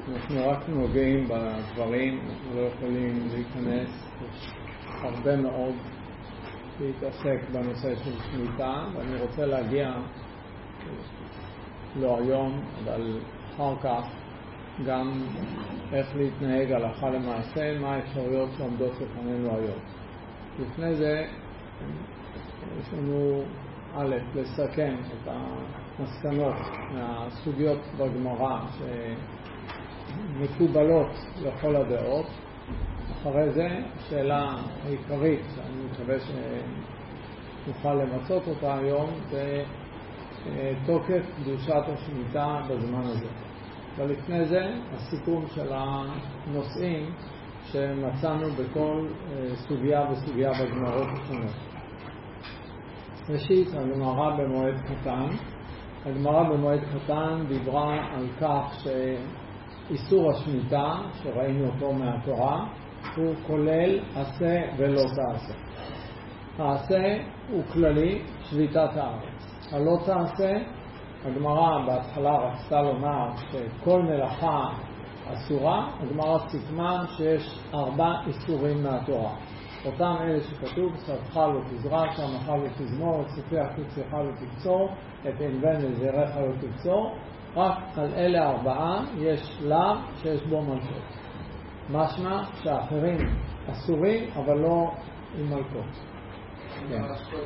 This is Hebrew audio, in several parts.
אנחנו רק נוגעים בדברים, לא יכולים להיכנס, יש הרבה מאוד להתעסק בנושא של שמיטה, ואני רוצה להגיע, לא היום, אבל אחר כך, גם איך להתנהג הלכה למעשה, מה האפשרויות שעומדות לפנינו היום. לפני זה, יש לנו לסכם את המסקנות מהסוגיות בגמרא שמקובלות לכל הדעות. אחרי זה, שאלה העיקרית, שאני מקווה שנוכל למצות אותה היום, זה תוקף קדושת השמיטה בזמן הזה. ולפני זה, הסיכום של הנושאים שמצאנו בכל סוגיה וסוגיה בגמרות השונות. ראשית, הגמרא במועד קטן. הגמרא במועד קטן דיברה על כך שאיסור השמיטה, שראינו אותו מהתורה, הוא כולל עשה ולא תעשה. העשה הוא כללי, שביתת הארץ. הלא תעשה, הגמרא בהתחלה רצתה לומר שכל מלאכה אסורה, הגמרא סיכמה שיש 4 איסורים מהתורה. אותם אלה שכתוב, שפתך לא תזרע, שמך לא תזמור, את סופך תצליחה לא תקצור, את ענבן לזרעך לא תקצור. רק על אלה 4 יש לאו שיש בו מלכות. משמע שהאחרים אסורים, אבל לא עם מלכות. כן.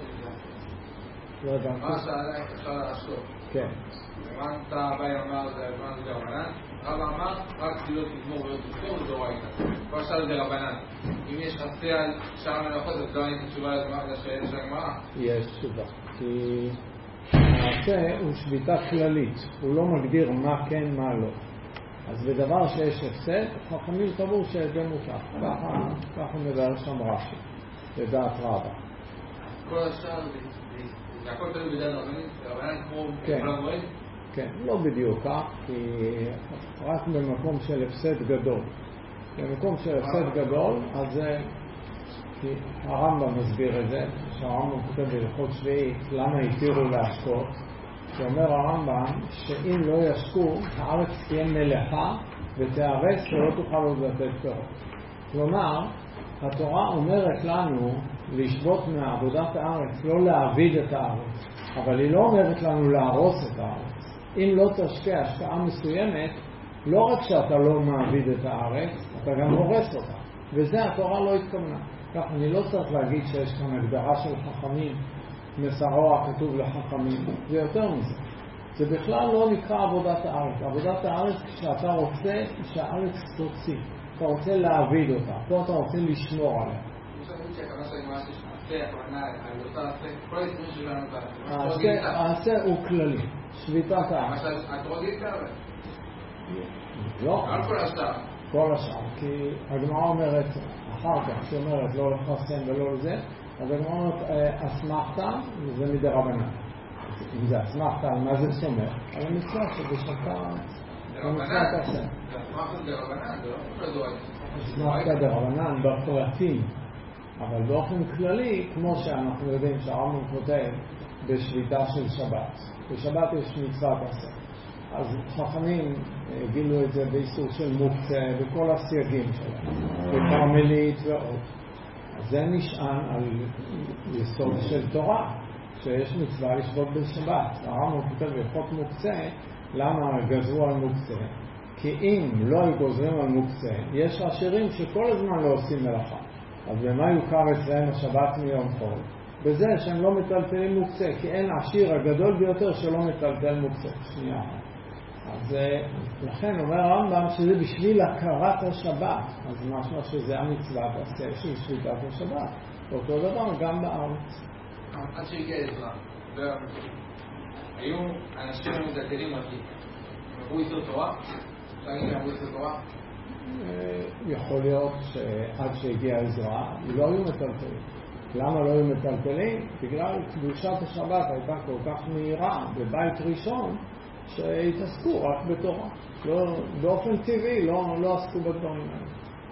לא הבנתי. מה שעלה אפשר לעשות? כן. הבנת הבא אמר זה הבנת רבנן, רב אמר רק תפילות תזמור ולא תזכור זה דאורייתא. כל שאר זה רבנן. אם יש חצי על שאר מלאכות אז לא הייתי תשובה לשאלה של הגמרא? יש תשובה. כי המעשה הוא שביתה כללית, הוא לא מגדיר מה כן מה לא. אז בדבר שיש הפסד, חכמים סבור שזה מותר. ככה מבאר שם רש"י, לדעת רבא. כל השאר זה הכל תלוי בדעת רבנן כמו כולם רואים? כן, לא בדיוק כך, כי רק במקום של הפסד גדול. במקום של הפסד גדול, אז זה, כי הרמב"ם מסביר את זה, שהרמב"ם כותב בהלכות שביעית, למה התירו להשקות? שאומר הרמב"ם, שאם לא ישקו, הארץ תהיה מלאכה ותארס ולא תוכל עוד לתת פירות. כלומר, התורה אומרת לנו לשבות מעבודת הארץ, לא להעביד את הארץ, אבל היא לא אומרת לנו להרוס את הארץ. אם לא תשקע השקעה מסוימת, לא רק שאתה לא מעביד את הארץ, אתה גם הורס אותה. וזה התורה לא התכוונה. כך אני לא צריך להגיד שיש כאן הגדרה של חכמים, מסרו הכתוב לחכמים, זה יותר מזה. זה בכלל לא נקרא עבודת הארץ. עבודת הארץ כשאתה רוצה שהארץ תוציא, אתה רוצה להעביד אותה, פה אתה רוצה לשמור עליה. העשה הוא כללי, שביתת הארץ. לא, כל השאר, כי הגמרא אומרת אחר כך, שאומרת לא לפרסם ולא לזה, אז הגמרא אומרת אסמכתא, זה מדרבנן. אם זה אסמכתא, על מה זה סומך? על המצווה שבשתה במצוות השם. אסמכתא דרבנן, זה לא מדורייתא. אסמכתא דרבנן בפרטים, אבל באופן כללי, כמו שאנחנו יודעים שהרמב"ם כותב בשביתה של שבת. בשבת יש מצוות עשה. אז חכמים גילו את זה באיסור של מוקצה וכל הסייגים שלהם, וקרמלית ועוד. אז זה נשען על יסוד של תורה, שיש מצווה לשבות בשבת. הרמב"ם כותב בהלכות מוקצה, למה גזרו על מוקצה? כי אם לא היו גוזרים על מוקצה, יש עשירים שכל הזמן לא עושים מלאכה. אז במה יוכר אצלם השבת מיום חול? בזה שהם לא מטלטלים מוקצה, כי אין עשיר הגדול ביותר שלא מטלטל מוקצה. שנייה. אז לכן אומר הרמב"ם שזה בשביל הכרת השבת, אז משמע שזה המצווה בעשה של שביתת השבת. אותו דבר גם בארץ. עד שהגיע עזרא, היו אנשים מטלטלים אותי, הם עברו איסור תורה? אפשר להגיד שהם עברו איסור תורה? יכול להיות שעד שהגיע עזרא לא היו מטלטלים. למה לא היו מטלטלים? בגלל קדושת השבת הייתה כל כך מהירה בבית ראשון שהתעסקו רק בתורה. באופן טבעי לא עסקו בדברים האלה.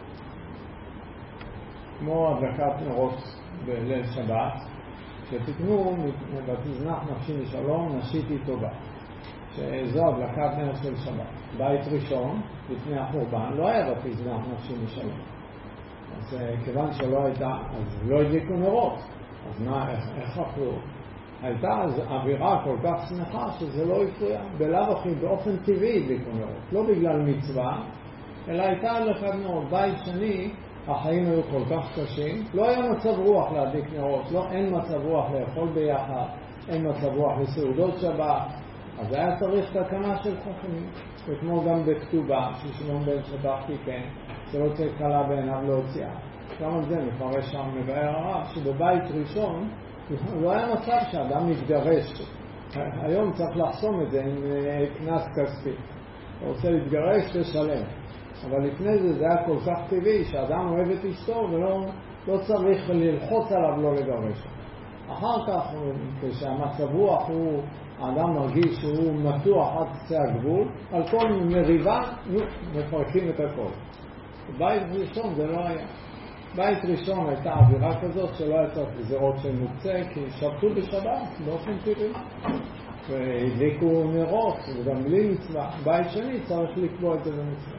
כמו הדלקת נרות בליל שבת, שתקנו ותזנח נפשי לשלום, נשיתי טובה. שזו הדלקת נר של שבת. בית ראשון, לפני החורבן, לא היה בפזנח נפשי משלם. אז כיוון שלא הייתה, אז לא הדליקו נרות. אז מה, איך אכלו? הייתה אז אווירה כל כך שמחה שזה לא הפריע. בלאו הכי באופן טבעי הדליקו נרות. לא בגלל מצווה, אלא הייתה הדלקת נרות. בית שני, החיים היו כל כך קשים, לא היה מצב רוח להדליק נרות, אין מצב רוח לאכול ביחד, אין מצב רוח לסעודות שבת, אז היה צריך תקנה של חכמים. וכמו גם בכתובה, ששמעון בן שטח תיקן, שלא תהיה קלה בעיניו להוציאה. גם על זה מפרש שם מבאר הרב, שבבית ראשון לא היה מצב שאדם מתגרש. היום צריך לחסום את זה עם כנס כספי. הוא רוצה להתגרש לשלם. אבל לפני זה זה היה כל כך טבעי שאדם אוהב את אשתו ולא צריך ללחוץ עליו לא לגרש. אחר כך, כשהמצב רוח הוא, האדם מרגיש שהוא מתוח עד קצה הגבול, על כל מריבה מפרקים את הכל. בית ראשון זה לא היה. בית ראשון הייתה אווירה כזאת שלא היה צריך גזירות של מוקצה, כי שבתו בשבת באופן טבעי. והדליקו נרות, וגם בלי מצווה. בית שני צריך לקבוע את זה במצווה.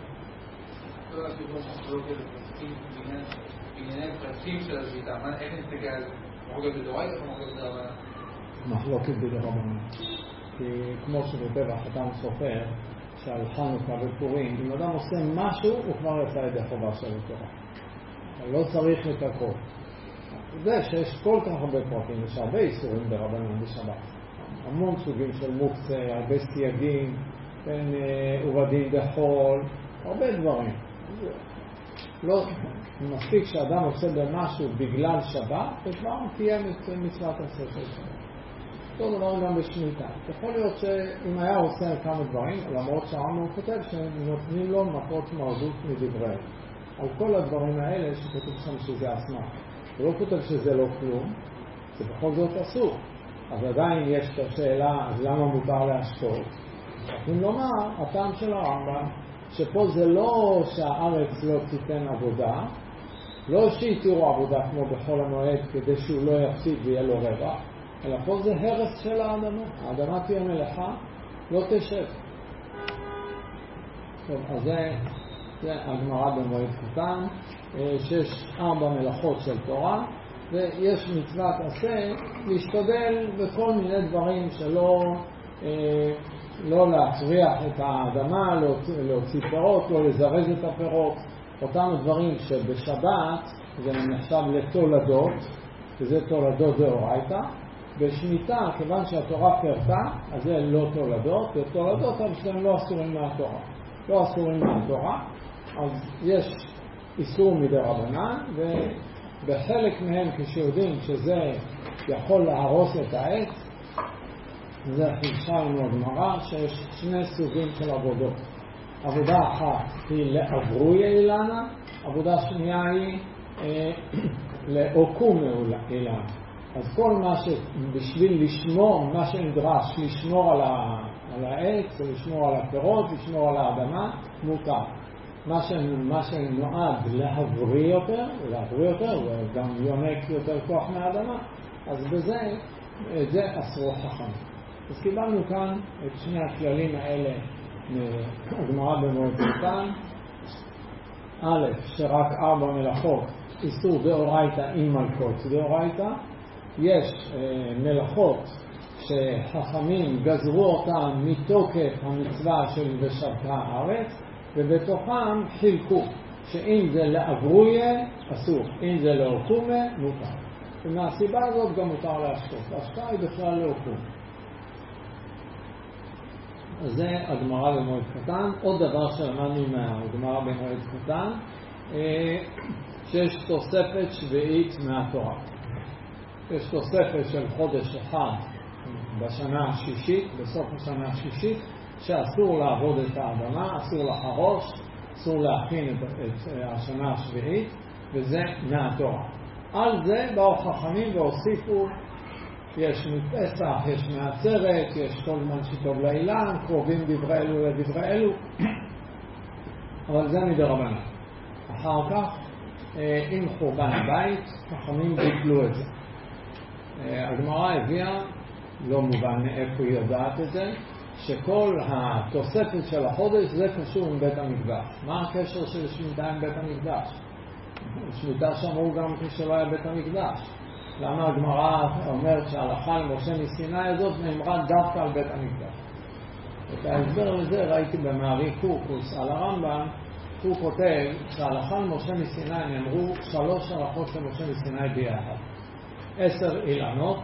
בענייני פרטים של השביתה, איך נסתכל על זה? מחלוקת בדורייתא או מחלוקת בדרבנן? מחלוקת בדרבנן. כי כמו שכותב החתן סופר, שעל חנוכה ופורים, אם אדם עושה משהו, הוא כבר יצא ידי חובה של התורה. לא צריך את הכל. זה שיש כל כך הרבה פרטים, יש הרבה איסורים ברבנן בשבת. המון סוגים של מוקצה, הרבה סייגים, בין עובדין דחול, הרבה דברים. לא, מספיק שאדם עושה במשהו בגלל שבת, וכבר קיים את מצוות עשה של שבת. אותו דבר גם בשמיטה. יכול להיות שאם היה עושה כמה דברים, למרות שהרמב"ם כותב שנותנים לו מכות מרדות מדבריהם. על כל הדברים האלה שכתוב שם שזה אסמך. הוא לא כותב שזה לא כלום, זה בכל זאת אסור. אז עדיין יש את השאלה, אז למה מותר להשקות? אם לומר, הטעם של הרמב"ם, שפה זה לא שהארץ לא תיתן עבודה, לא שיתירו עבודה כמו בכל המועד כדי שהוא לא יפסיד ויהיה לו רווח, אלא פה זה הרס של האדמה. האדמה תהיה מלאכה, לא תשב. טוב, אז זה הגמרא במועד קטן, שיש 4 מלאכות של תורה, ויש מצוות עשה להשתדל בכל מיני דברים שלא לא להפריח את האדמה, להוציא פירות, לא לזרז את הפירות. אותם דברים שבשבת זה נחשב לתולדות, וזה תולדות דאורייתא. בשמיטה, כיוון שהתורה פרטה, אז זה לא תולדות, ותולדות אבל שהם לא אסורים מהתורה. לא אסורים מהתורה, אז יש איסור מדרבנן, ובחלק מהם כשיודעים שזה יכול להרוס את העץ, זה חידשה לנו הגמרא שיש 2 סוגים של עבודות. עבודה אחת היא לעברוי אילנה, עבודה שנייה היא לעוקום אילנה. אז כל מה שבשביל לשמור, מה שנדרש לשמור על העץ, לשמור על הפירות, לשמור על האדמה, מותר. מה שנועד להבריא יותר, וגם יונק יותר כוח מהאדמה, אז בזה, זה עשרות חכמים. אז קיבלנו כאן את 2 הכללים האלה מהגמרא במועד קטן. א', שרק 4 מלאכות, איסור דאורייתא עם מלכות דאורייתא. יש מלאכות שחכמים גזרו אותם מתוקף המצווה של ושבתה הארץ, ובתוכם חילקו, שאם זה לעברוי אסור, אם זה לעוקומה מותר. ומהסיבה הזאת גם מותר להשקות. ההשקעה היא בכלל לעוקום. אז זה הגמרא במועד קטן. עוד דבר שלמדנו מהגמרא במועד קטן, שיש תוספת שביעית מהתורה. יש תוספת של חודש אחד בשנה השישית, בסוף השנה השישית, שאסור לעבוד את האדמה, אסור לחרוש, אסור להכין את השנה השביעית, וזה מהתורה. על זה באו חכמים והוסיפו, יש מפסח, יש מעצרת, יש כל זמן שטוב לאילן, קרובים דברי אלו לדברי אלו, אבל זה מדרבנן. אחר כך, עם חורבן הבית, חכמים ביטלו את זה. הגמרא הביאה, לא מובן מאיפה היא יודעת את זה, שכל התוספת של החודש זה קשור עם בית המקדש. מה הקשר של שמיטה עם בית המקדש? שמיטה שאמרו גם כשלא היה בית המקדש. למה הגמרא אומרת שההלכה למשה מסיני הזאת נאמרה דווקא על בית המקדש? את ההסבר לזה ראיתי במערי קורקוס על הרמב"ם. הוא כותב שההלכה למשה מסיני נאמרו 3 הלכות של משה מסיני ביחד. 10 אילנות,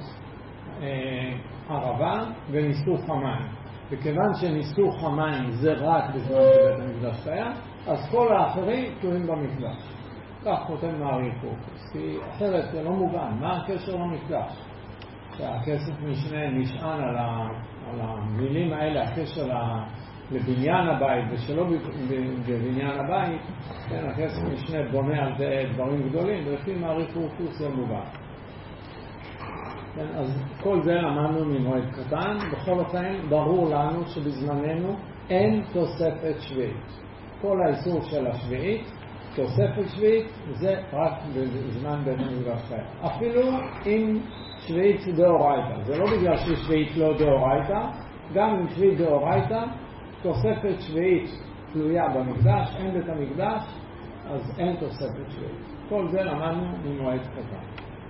ערבה וניסוך המים. וכיוון שניסוך המים זה רק בזמן שבית המקדש קיים, אז כל האחרים תלויים במקדש. כך כותב מערי קורקוס, כי אחרת זה לא מובן. מה הקשר למקדש? שהכסף משנה נשען על המילים האלה, הקשר לבניין הבית ושלא בבניין הבית, כן, הכסף משנה בונה על זה דברים גדולים, ולפי מערי קורקוס זה מובן. כן, אז כל זה למדנו ממועד קטן. בכל אופן ברור לנו שבזמננו אין תוספת שביעית. כל האיסור של השביעית, תוספת שביעית, זה רק בזמן בית המקדש חיים. אפילו אם שביעית דאורייתא, זה לא בגלל ששביעית לא דאורייתא, גם אם שביעית דאורייתא, תוספת שביעית תלויה במקדש, אין בית המקדש, אז אין תוספת שביעית. כל זה למדנו ממועד קטן.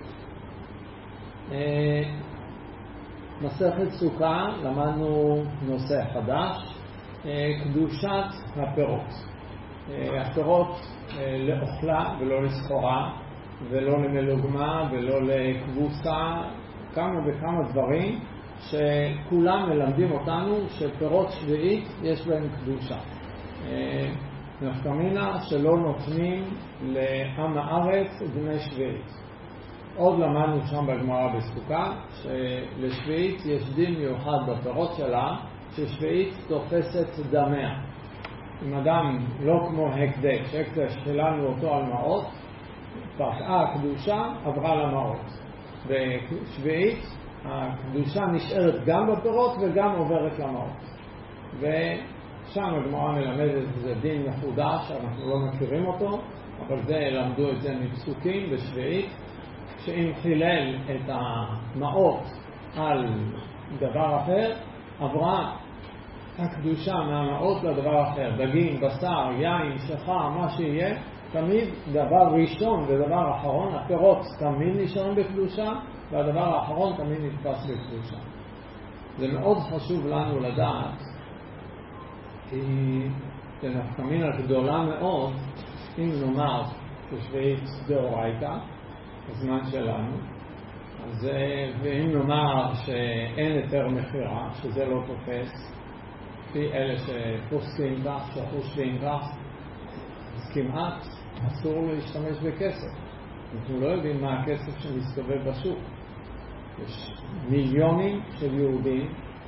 מסכת סוכה למדנו נושא חדש, קדושת הפירות. הפירות לאוכלה ולא לסחורה ולא למלוגמה ולא לכבוסה, כמה וכמה דברים שכולם מלמדים אותנו שפירות שביעית יש בהם קדושה. נפקא מינה שלא נותנים לעם הארץ דמי שביעית. עוד למדנו שם בגמרא בסוכה שלשביעית יש דין מיוחד בפירות שלה, ששביעית תופסת דמיה. אם אדם לא כמו הקדש, הקדש חיללנו אותו על מעות, פקעה הקדושה עברה למעות. בשביעית הקדושה נשארת גם בפירות וגם עוברת למעות. ושם הגמרא מלמדת זה דין מחודש, אנחנו לא מכירים אותו, אבל זה למדו את זה מפסוקים בשביעית, שאם חילל את המעות על דבר אחר, עברה הקדושה מהמעות לדבר אחר. דגים, בשר, יין, שחה, מה שיהיה, תמיד דבר ראשון ודבר אחרון, הפירות תמיד נשארים בקדושה, והדבר האחרון תמיד נתפס בקדושה. זה מאוד חשוב לנו לדעת, כי זה נפקא מינה גדולה מאוד, אם נאמר כשביעית דאורייתא, הזמן שלנו, אז, ואם נאמר שאין יותר מחירה, שזה לא תופס, לפי אלה שפוסקים כך, שחושבים כך, אז כמעט אסור להשתמש בכסף. אנחנו לא יודעים מה הכסף שמסתובב בשוק. יש מיליונים של יהודים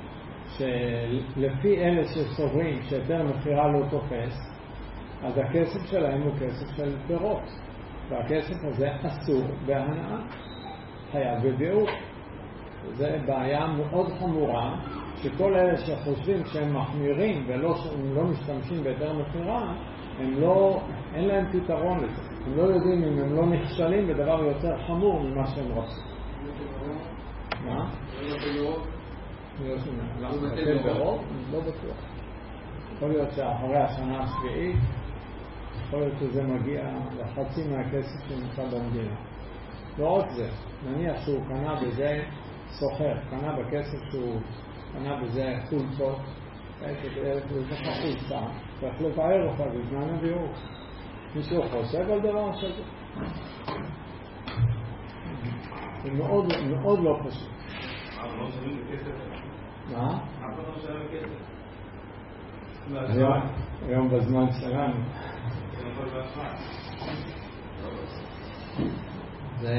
שלפי אלה שסוברים שיותר מחירה לא תופס, אז הכסף שלהם הוא כסף של פירות. והכסף הזה אסור בהנאה, חייב בביאור. זה בעיה מאוד חמורה, שכל אלה שחושבים שהם מחמירים ולא משתמשים ביותר מחירה, אין להם פתרון לזה. הם לא יודעים אם הם לא נכשלים בדבר יותר חמור ממה שהם רוצים. מה? לא בטל ברוב? לא בטוח. יכול להיות שאחרי השנה השביעית, יכול להיות שזה מגיע לחצי מהכסף שנמצא במדינה. לא רק זה, נניח שהוא קנה בזה סוחר, קנה בכסף שהוא קנה בזה חולצות, זה חולצה, צריך לבאר אותה בזמן הביאור. מישהו חושב על דבר כזה? זה מאוד מאוד לא פשוט. אבל לא שווים בכסף? מה? אבל לא שווים בכסף? היום בזמן שלנו. זה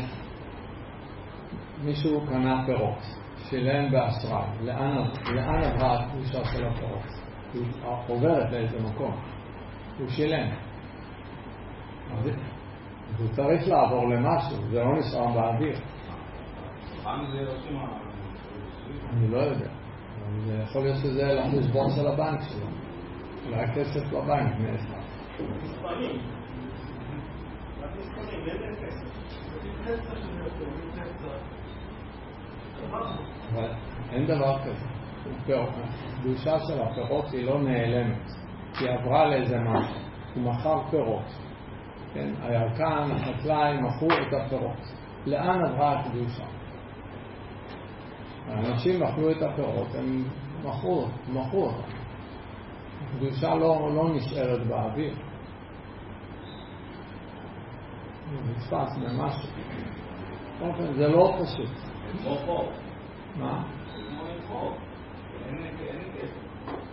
מישהו קנה פירות, שילם באשראי. לאן עברה הקדושה של הפירות? היא עוברת לאיזה מקום. הוא שילם. אז הוא צריך לעבור למשהו, זה לא נשאר באוויר. אני לא יודע. אבל יכול להיות שזה לחשבון של הבנק שלו. אולי הכסף בבנק נעשה. מספרים. רק מספרים, אין כסף. אבל אין דבר כזה. הקדושה של הפירות היא לא נעלמת, היא עברה לאיזה משהו, הוא מכר פירות. כן? הירקן, החקלאי, מכרו את הפירות. לאן עברה הקדושה? האנשים מכרו את הפירות, הם מכרו אותם. הקדושה לא נשארת באוויר. הוא נתפס במשהו. אופן, זה לא פשוט. זה כמו חוק. מה? זה כמו חוק. אין כסף.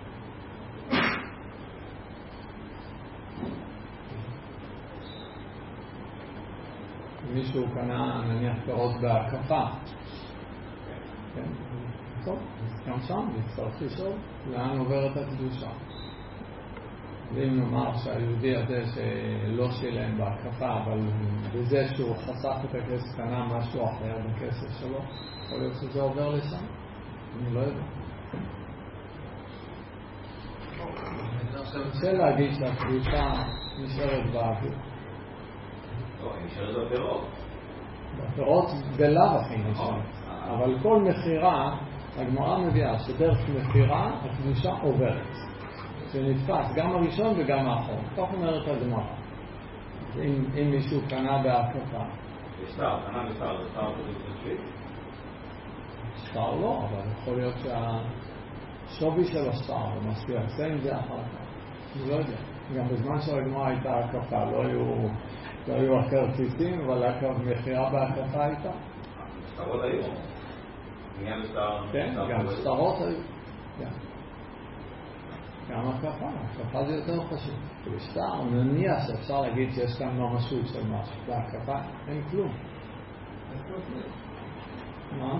מישהו קנה נניח פירות בהקפה. כן? טוב, אז גם שם נצטרך לשאול לאן עוברת הקדושה. ואם נאמר שהיהודי הזה שלא שילם בהקפה, אבל בזה שהוא חסך את הכסף קנה משהו אחר בכסף שלו, יכול להיות שזה עובר לשם? אני לא יודע. אני רוצה להגיד שהקדושה נשארת באוויר. לא, היא נשארת בפירות. בפירות בלאו הכי נשארת. אבל כל מחירה, הגמרא מביאה שדרך מחירה הקדושה עוברת. זה נתפס גם הראשון וגם האחרון. כך אומרת הגמרא. אם מישהו קנה בהקפה. בשטר, קנה בשטר, זה שטר קדוש. שטר לא, אבל יכול להיות שהשווי של השטר הוא מספיק. זה עם זה אחר כך. אני לא יודע. גם בזמן שהגמרא הייתה הקפה, לא היו הכרטיסים, אבל מחירה בהקפה הייתה. שטרות היו. עניין בשטר. כן, גם שטרות היו. גם הקפה זה יותר חשוב. בשטר, נניח שאפשר להגיד שיש כאן ממשות של משהו. בהקפה אין כלום. מה?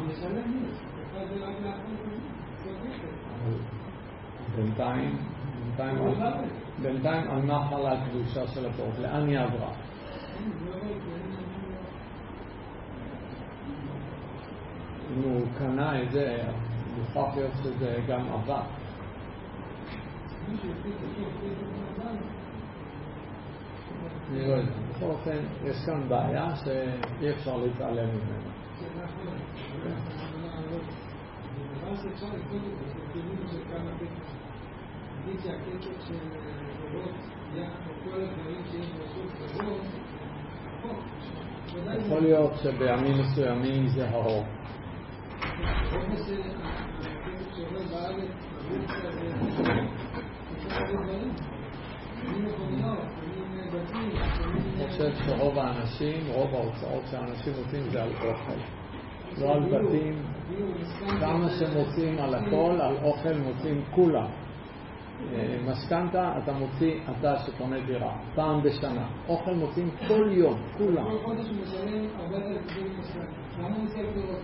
בינתיים על מה חלה הקדושה של הפירות? לאן היא עברה? אם הוא קנה את זה, מוכרח להיות שזה גם עבר. אני לא יודע. בכל אופן, יש כאן בעיה שאי אפשר להתעלם ממנה. שהקטע של פירות יחד כל הדברים שיש בשוק כזאת, יכול להיות שבימים מסוימים זה הרוב. הרוב הזה, הקטע שעובד בארץ, אני חושב שרוב האנשים, רוב ההוצאות שהאנשים עושים זה על אוכל, לא על בתים. כמה שמוצאים על הכל, על אוכל מוצאים כולם. משכנתה אתה מוציא, אתה שקונה דירה פעם בשנה, אוכל מוצאים כל יום, כולם. כל חודש משלם 4,000 משכנתה. למה מוציא פירות?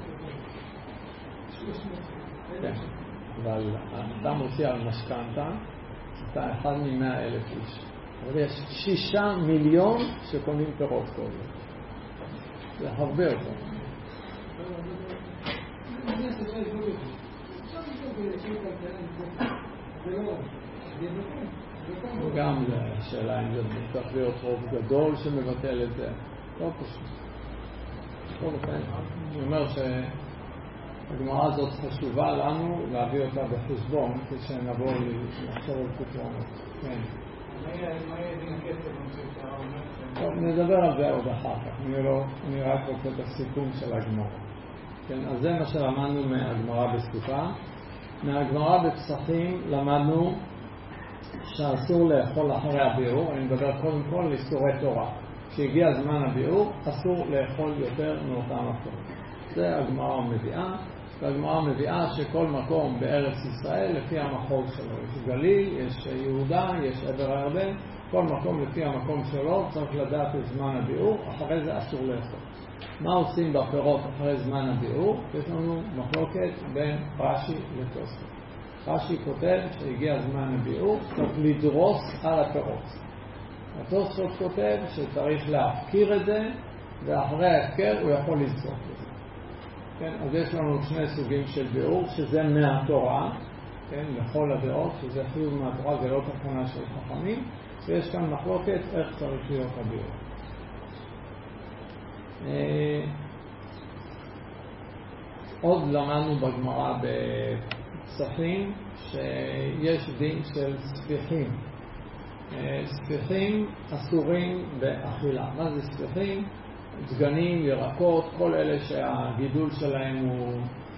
300. כן, אבל אתה מוציא על משכנתה, אתה אחד מ100,000 איש. אבל יש 6 מיליון שקונים פירות כל יום. זה הרבה יותר. וגם השאלה אם זה צריך להיות רוב גדול שמבטל את זה, לא פשוט. בכל אופן, אני אומר שהגמרא הזאת חשובה לנו להביא אותה בחשבון כשנבוא לחשוב על פתרונות. כן. מה יהיה דין הכסף? טוב, נדבר על זה עוד אחר כך. אני רק רוצה את הסיכום של הגמרא. כן, אז זה מה שלמדנו מהגמרא בסוכה. מהגמרא בפסחים למדנו שאסור לאכול אחרי הביאור. אני מדבר קודם כל על איסורי תורה. כשהגיע זמן הביאור אסור לאכול יותר מאותם מקום. זה הגמרא מביאה. והגמרא מביאה שכל מקום בארץ ישראל לפי המחוז שלו. יש גליל, יש יהודה, יש עבר הירדן. כל מקום לפי המקום שלו צריך לדעת את זמן הביאור. אחרי זה אסור לאכול. מה עושים בפירות אחרי זמן הביאור? יש לנו מחלוקת בין רש"י לתוספות. רש"י כותב שהגיע זמן הביאור, צריך לדרוס על הפירות. התוספות כותב שצריך להפקיר את זה, ואחרי ההפקר הוא יכול לזרוק את זה. כן, אז יש לנו 2 סוגים של ביאור, שזה מהתורה, כן, לכל הדעות, שזה חיוב מהתורה, זה לא תקנה של חכמים, ויש כאן מחלוקת איך צריך להיות הביאור. עוד למדנו בגמרא פסחים שיש דין של ספיחים. ספיחים אסורים באכילה. מה זה ספיחים? דגנים, ירקות, כל אלה שהגידול שלהם הוא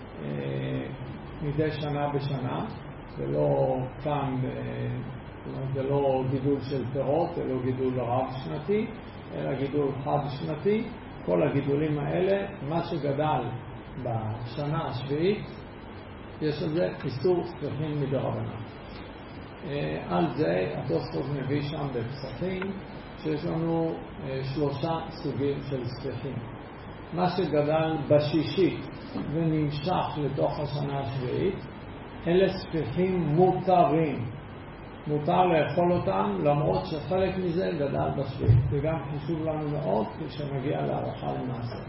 מדי שנה בשנה, ולא פעם, זה לא גידול של פירות, זה לא גידול רב שנתי, אלא גידול חד שנתי. כל הגידולים האלה, מה שגדל בשנה השביעית, יש על זה איסור ספיחים מדרבנן. על זה התוספות מביא שם בפסחים שיש לנו 3 סוגים של ספיחים. מה שגדל בשישית ונמשך לתוך השנה השביעית, אלה ספיחים מותרים. מותר לאכול אותם למרות שחלק מזה גדל בשביעית. וגם חשוב לנו מאוד כשמגיע להלכה למעשה.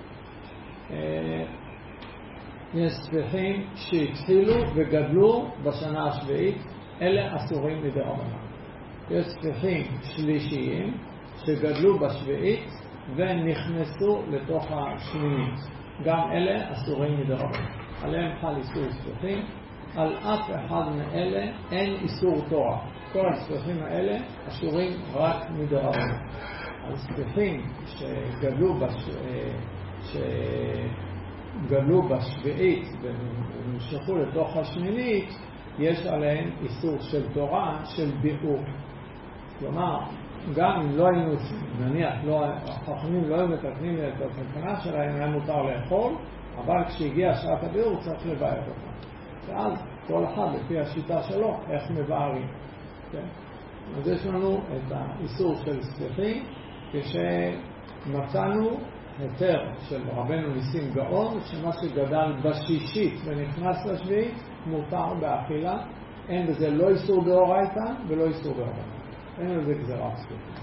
יש ספיחים שהתחילו וגדלו בשנה השביעית, אלה אסורים מדרבנן. יש ספיחים שלישיים שגדלו בשביעית ונכנסו לתוך השמינית, גם אלה אסורים מדרבנן. עליהם חל איסור ספיחים. על אף אחד מאלה אין איסור תורה. כל הספיחים האלה אסורים רק מדרבנן. על ספיחים שגדלו בשביעית ונמשכו לתוך השמינית, יש עליהם איסור של תורה, של ביעור. כלומר, גם אם לא היינו, נניח, החכמים לא היו מתקנים את הסכנה שלהם, היה מותר לאכול, אבל כשהגיע שעת הביעור צריך לבאר אותם. ואז כל אחד לפי השיטה שלו, איך מבארים. כן? אז יש לנו את האיסור של ספיחים, כשמצאנו היתר של רבנו ניסים גאון, שמה שגדל בשישית ונכנס לשביעית, מותר באכילה. אין בזה לא איסור דאורייתא ולא איסור דרבנן. אין לזה גזירת ספיחים.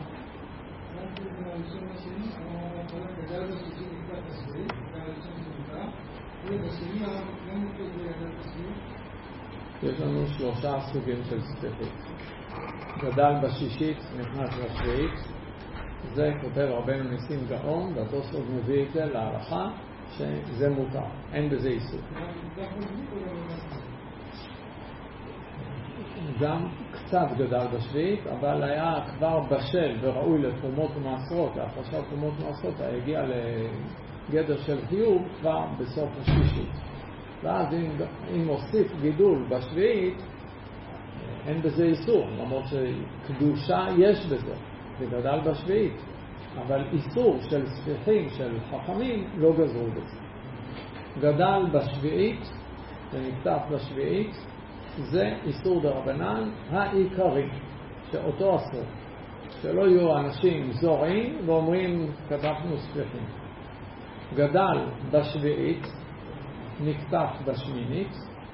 יש לנו 3 סוגים של ספיחים. גדל בשישית, נכנס לשביעית. זה כותב רבנו ניסים גאון, והתוספות מביא את זה להלכה שזה מותר, אין בזה איסור. גם קצת גדל בשביעית, אבל היה כבר בשל וראוי לתרומות ומעשרות, להפרשת תרומות ומעשרות, הגיע לגדר של חיוב כבר בסוף השישית. ואז אם מוסיף גידול בשביעית, אין בזה איסור, למרות שקדושה יש בזה, זה גדל בשביעית, אבל איסור של ספיחים של חכמים לא גזרו בזה. גדל בשביעית ונקטף בשביעית, זה איסור דרבנן העיקרי, שאותו אסור. שלא יהיו אנשים זורעים ואומרים כתבנו ספיחים. גדל בשביעית, נקטף בשמינית.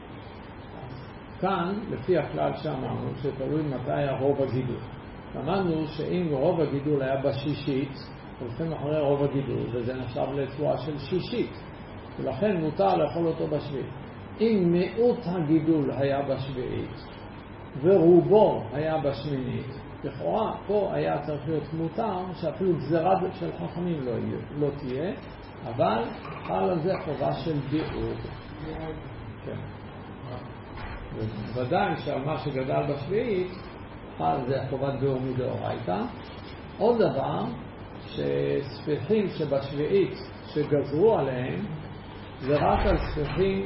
כאן, לפי הכלל שאמרנו, שתלוי מתי הרוב הגידול. אמרנו שאם רוב הגידול היה בשישית, הולכים אחרי רוב הגידול, וזה נחשב לתשואה של שישית. ולכן מותר לאכול אותו בשביעית. אם מיעוט הגידול היה בשביעית, ורובו היה בשמינית, לכאורה פה היה צריך להיות מותר, שאפילו גזירה של חכמים לא תהיה, אבל חל על זה חובה של ביעור. כן. ודאי שעל מה שגדל בשביעית, חל על זה חובת ביעור מדאורייתא. עוד דבר, שספיחים שבשביעית שגזרו עליהם, זה רק על ספיחים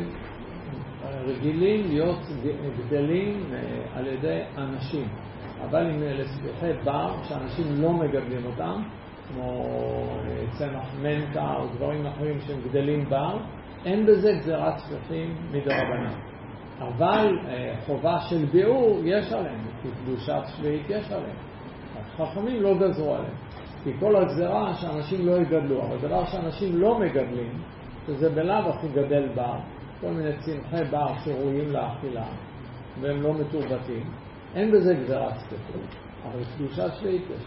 שרגילים להיות גדלים על ידי אנשים. אבל אם אלה ספיחי בר, שאנשים לא מגדלים אותם, כמו צמח מנקה או דברים אחרים שהם גדלים בר, אין בזה גזירת ספיחים מדרבנן. אבל חובה של ביעור יש עליהם, כי קדושת שביעית יש עליהם. החכמים לא גזרו עליהם. כי כל הגזירה שאנשים לא יגדלו, אבל דבר שאנשים לא מגדלים, שזה בלב הכי גדל בר, כל מיני צמחי בר שראויים לאכילה, והם לא מתורבתים, אין בזה גזירת ספיחים. אבל קדושת שביעית יש.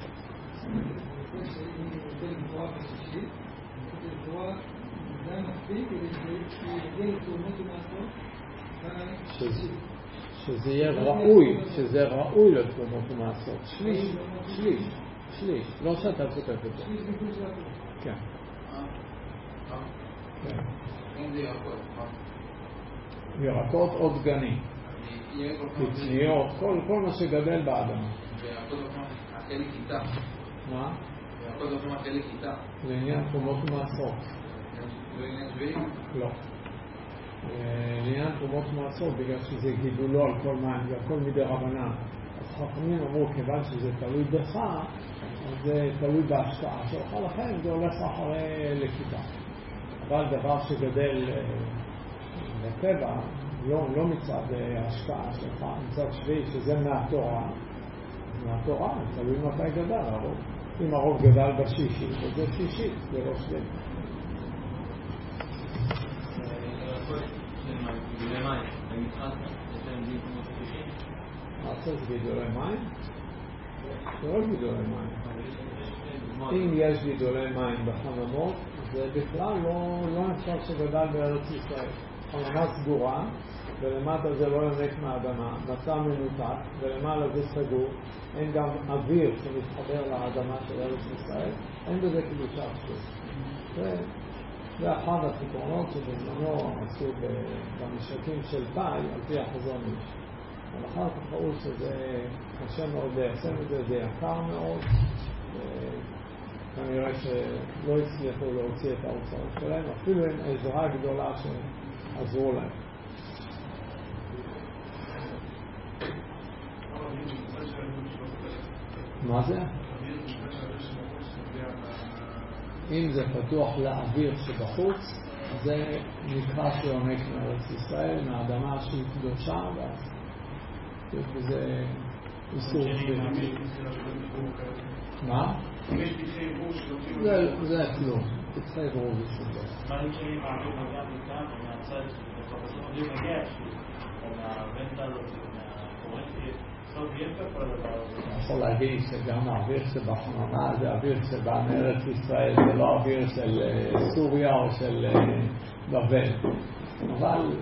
שזה יהיה ראוי, שזה ראוי לתרומות ומעשרות. שליש, לא שאתה כותב את זה. כן. אם זה ירקות, ירקות או דגנים, קטניות, כל מה שגדל באדמה. וירקות הולכים אחרי לכיתה. מה? וירקות הולכים אחרי לכיתה. זה עניין תרומות ומעשרות. זה עניין שביעי? לא. לעניין תרומות ומעשרות, בגלל שזה גידולו על כל מים, זה הכל מדי רבנן. אז חכמים אמרו, כיוון שזה תלוי בך, אז זה תלוי בהשקעה שלך, לכן זה הולך אחרי לכיתה. אבל דבר שגדל לטבע, לא מצד ההשקעה שלך, מצד שביעי, שזה מהתורה, תלוי מתי גדל הרוב. אם הרוב גדל בשישית, אז זה שישית, זה לא שביעי. גידולי מים, במצחת, יש להם דין כמו שפישים? מה זה גידולי מים? זה לא גידולי מים. אם יש גידולי מים בחממות, זה בכלל לא נחשב שגדל בארץ ישראל. חממה סגורה, ולמטה זה לא יונק מהאדמה, מצע מנותק, ולמעלה זה סגור, אין גם אוויר שמתחבר לאדמה של ארץ ישראל, אין בזה קדושה שוב. זה אחד הפתרונות שבזמנו עשו במשקים של תאי על פי החזון איש. אבל אחר כך ראו שזה קשה מאוד ליישם את זה, זה יקר מאוד, וכנראה שלא הצליחו להוציא את ההוצאות שלהם, אפילו עם עזרה גדולה שעזרו להם. מה זה? אם זה פתוח לאוויר שבחוץ, זה נקרא שיונק מארץ ישראל, מהאדמה שהיא קדושה, ואז יש בזה איסור שביעי. מה? זה כלום. פתחי ברור זה שום דבר. מה נקראים מעביר מגע מכאן ומהצד שבפרסום עביר מגע או מהוונטל או מהקורנטי אני יכול להגיד שגם האוויר שבחממה זה אוויר שבא מארץ ישראל, זה לא אוויר של סוריה או של בבל, אבל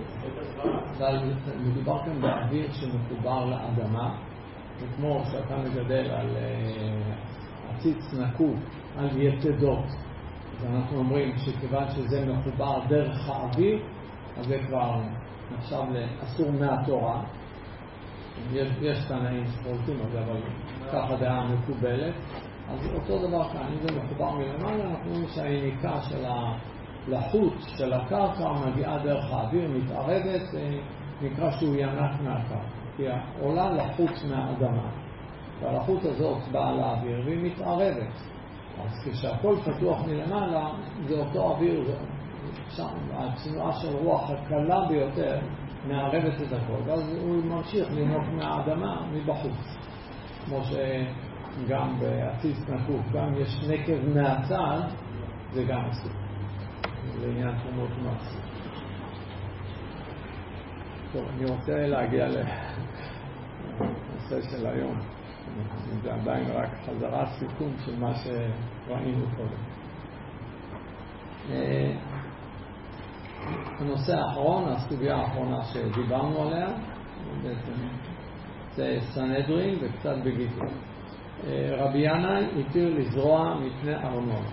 מדובר כאן באוויר שמחובר לאדמה, וכמו שאתה מגדל על עציץ נקוב, על יתדות, אז אנחנו אומרים שכיוון שזה מחובר דרך האוויר, אז זה כבר נחשב לאסור מהתורה. יש תנאים שחולקים על זה, אבל ככה דעה מקובלת. אז אותו דבר כאן, אם זה מחובר מלמעלה, אנחנו רואים שהיניקה של הלחות של הקרקע מגיעה דרך האוויר, מתערבת, נקרא שהוא ינק מהקרקע. כי עולה לחות מהאדמה, והלחות הזאת באה לאוויר והיא מתערבת. אז כשהכל פתוח מלמעלה, זה אותו אוויר, שם הצנועה של רוח הקלה ביותר, מערבת את הכל, ואז הוא ממשיך לנוק מהאדמה מבחוץ. כמו שגם בעציץ נקוב, גם יש נקב מהצד, זה גם אסור. לעניין תרומות ומעשרות. טוב, אני רוצה להגיע לנושא של היום. זה עדיין רק חזרה סיכום של מה שראינו קודם. הנושא האחרון, הסוגיה האחרונה שדיברנו עליה, בעצם זה סנהדרין וקצת בגיטין. רבי ינאי התיר לזרוע מפני ארנונה.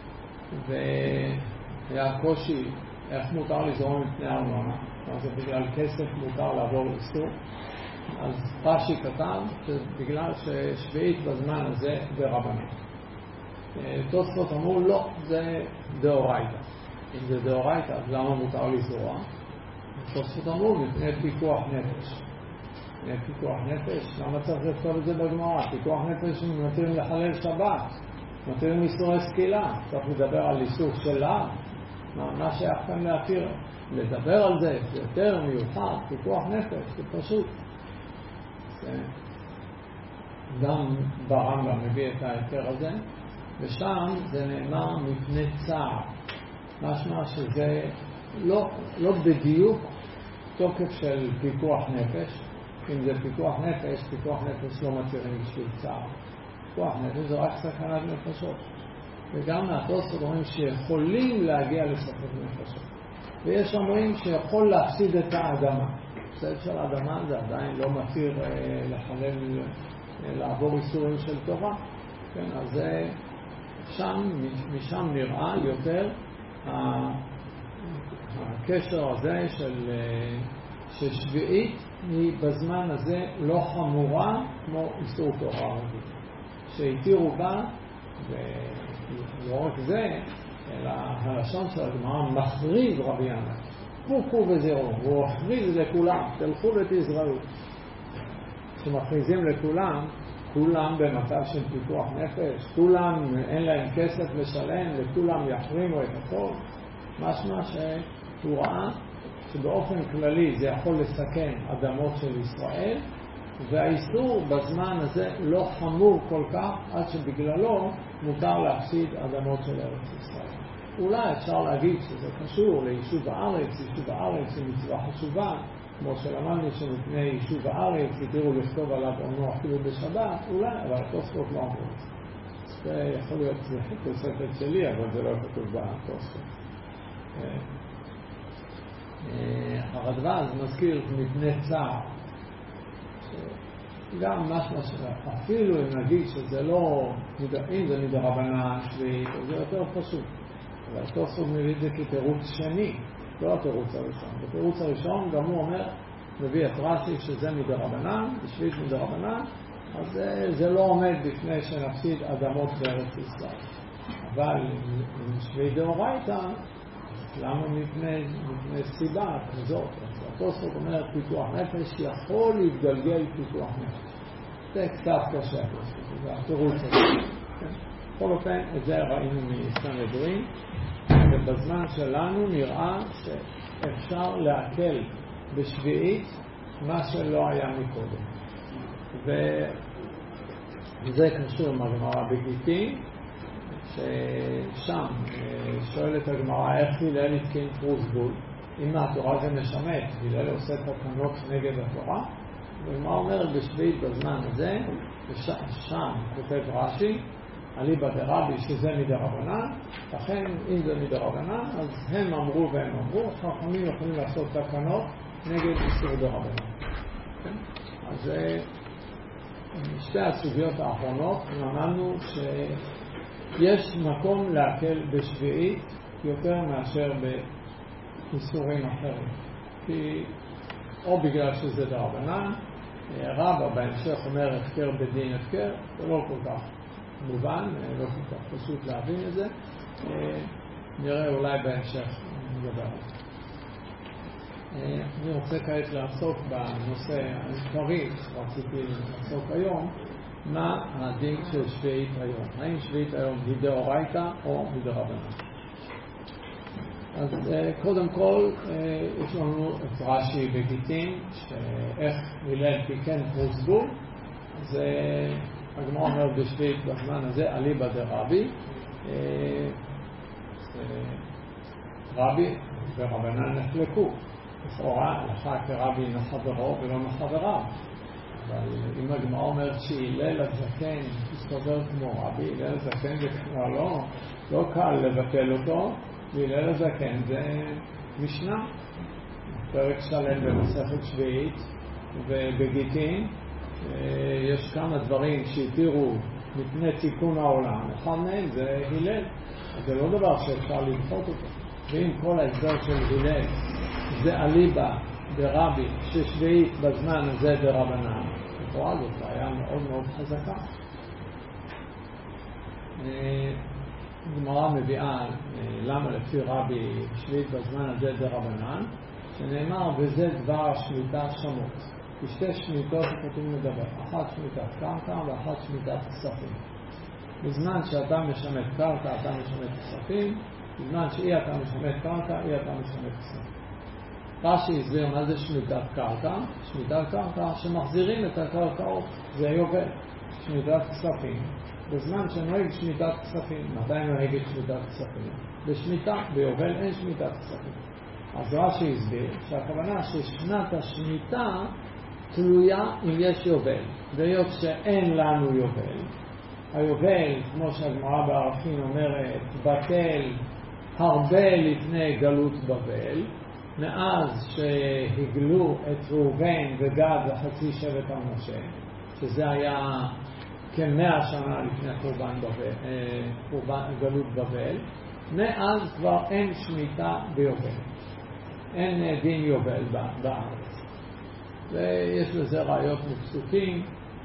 והיה קושי איך מותר לזרוע מפני ארנונה. זה בגלל כסף מותר לעבור איסור. אז רש"י כתב שבגלל ששביעית בזמן הזה ברבנן. תוספות אמרו לא, זה דאורייתא. אם זה דאורייתא, אז למה מותר לזרוע? תוספות אמרו מפני פיקוח נפש. מפני פיקוח נפש, למה צריך לכתוב את זה בגמרא? פיקוח נפש מתירים לחלל שבת, מתירים איסורי סקילה, צריך לדבר על איסור שלה, מה שייך כאן להתיר? לדבר על זה, זה יותר מיוחד, פיקוח נפש, זה פשוט. גם ברמב"ם מביא את ההיתר הזה, ושם זה נאמר מפני צער. משמע שזה לא בדיוק תוקף של פיקוח נפש. אם זה פיקוח נפש לא מתירים בשביל צער. פיקוח נפש זה רק סכנת נפשות. וגם מהתוספות אומרים שיכולים להגיע לסכנת נפשות. ויש אומרים שיכול להפסיד את האדמה. הפסד של האדמה זה עדיין לא מתיר לחלל, לעבור איסורים של תורה. כן, אז משם נראה יותר הקשר הזה של ששביעית היא בזמן הזה לא חמורה כמו איסור תורה רגיל. שהתירו בה, ולא רק זה, אלא הלשון של הגמרא מחריב רבי ינאי. פוקו וזירו, והוא מחריב לכולם, תלכו ותזרעו. שמכריזים לכולם, כולם במצב של פיתוח נפש, כולם אין להם כסף לשלם, וכולם יחרימו את הכל. משמע שהוא ראה שבאופן כללי זה יכול לסכן אדמות של ישראל, והאיסור בזמן הזה לא חמור כל כך, עד שבגללו מותר להפסיד אדמות של ארץ ישראל. אולי אפשר להגיד שזה קשור ליישוב הארץ, יישוב הארץ היא מצווה חשובה, כמו שלמדנו שמפני יישוב הארץ יתירו לכתוב עליו עונו אפילו בשבת, אולי, אבל התוספות לא אמרו את זה. זה יכול להיות תוספת שלי, אבל זה לא כתוב בתוספות. הרדב"ז מזכיר מפני צער, גם משמע אפילו אם נגיד שזה לא, אם זה מדרבנן שביעית, זה יותר פשוט. אבל התוספות מביא את זה כתירוץ שני, לא התירוץ הראשון. בתירוץ הראשון גם הוא אומר, מביא את רש"י שזה מדרבנן, בשביעית מדרבנן, אז זה לא עומד בפני שנפסיד אדמות בארץ ישראל. אבל עם שביעית דאורייתא, למה מפני סיבה כזאת? התוספות אומר פיתוח נפש יכול להתגלגל פיתוח נפש. זה קצת קשה, זה התירוץ הזה. בכל אופן, את זה ראינו מסנהדרין, ובזמן שלנו נראה שאפשר להקל בשביעית מה שלא היה מקודם. וזה קשור מהגמרא בגיטין, ששם שואלת הגמרא איך הלל התקין פרוסבול, אם התורה זה משמט, הלל עושה תקנות נגד התורה, והגמרא אומרת בשביעית בזמן הזה, ושם כותב רש"י, אליבא דרבי שזה מדרבנן, לכן אם זה מדרבנן, אז הם אמרו והם אמרו, חכמים יכולים לעשות תקנות נגד איסור דרבנן. אז שתי הסוגיות האחרונות למדנו שיש מקום להקל בשביעית יותר מאשר באיסורים אחרים. כי או בגלל שזה דרבנן, רבא בהמשך אומר הפקר בדין הפקר, זה לא כל כך מובן, לא כל כך פשוט להבין את זה. נראה אולי בהמשך נדבר. אני רוצה כעת לעסוק בנושא העיקרי שרציתי לעסוק היום, מה הדין של שביעית היום. האם שביעית היום היא דאורייתא או מדרבנן? אז קודם כל יש לנו את רש"י בגיטין, שאיך הלל תיקן פרוסבול, אז הגמרא אומר בשביעית בזמן הזה אליבא דרבי, רבי ורבנן נחלקו, לכאורה הלכה כרבי מחברו ולא מחבריו, אבל אם הגמרא אומרת שהלל הזקן מסתובב כמו רבי, הלל הזקן זה כבר לא קל לבטל אותו, והלל הזקן זה משנה, פרק שלם במסכת שביעית, ובגיטין יש כמה דברים שהתירו מפני תיקון העולם, אחד מהם זה הלל, זה לא דבר שאפשר לדחות אותו. ואם כל ההסבר של הלל זה אליבא דרבי ששביעית בזמן הזה דרבנן, לכאורה זאת היה מאוד מאוד חזקה. הגמרא מביאה למה לפי רבי שביעית בזמן הזה דרבנן, שנאמר וזה דבר השמיטה שמות. בשתי שמיטות כתוב מדבר, אחת שמיטת קרקע ואחת שמיטת כספים. בזמן שאתה משמט קרקע אתה משמט כספים, בזמן שאי אתה משמט קרקע אי אתה משמט כספים. רש"י הסביר מה זה שמיטת קרקע. שמיטת קרקע שמחזירים את הקרקעות, זה יובל. שמיטת כספים, בזמן שנוהג שמיטת כספים, מתי נוהגת שמיטת כספים? בשמיטה, ביובל אין שמיטת כספים. אז רש"י הסביר שהכוונה ששנת השמיטה תלויה אם יש יובל, והיות שאין לנו יובל, היובל, כמו שהגמרא בערכים אומרת, בטל הרבה לפני גלות בבל, מאז שהגלו את ראובן וגד וחצי שבט המשה, שזה היה כ100 שנה לפני חורבן גלות בבל, מאז כבר אין שמיטה ביובל, אין דין יובל בארץ. ויש לזה ראיות מפסוקים